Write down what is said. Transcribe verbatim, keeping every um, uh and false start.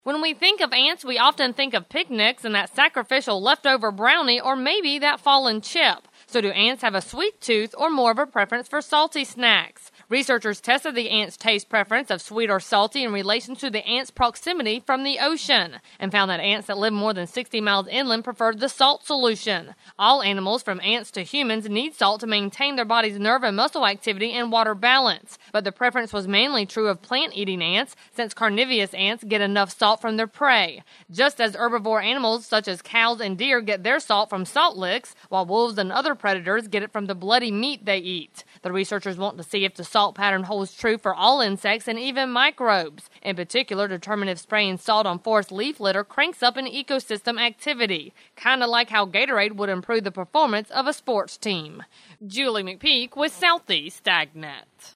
When we think of ants, we often think of picnics and that sacrificial leftover brownie or maybe that fallen chip. So do ants have a sweet tooth or more of a preference for salty snacks? Researchers tested the ants' taste preference of sweet or salty in relation to the ants' proximity from the ocean and found that ants that live more than sixty miles inland preferred the salt solution. All animals, from ants to humans, need salt to maintain their body's nerve and muscle activity and water balance. But the preference was mainly true of plant-eating ants, since carnivorous ants get enough salt from their prey. Just as herbivore animals such as cows and deer get their salt from salt licks, while wolves and other predators get it from the bloody meat they eat. The researchers want to see if the salt pattern holds true for all insects and even microbes. In particular, determine if spraying salt on forest leaf litter cranks up an ecosystem activity, kind of like how Gatorade would improve the performance of a sports team. Julie McPeak with Southeast AgNet.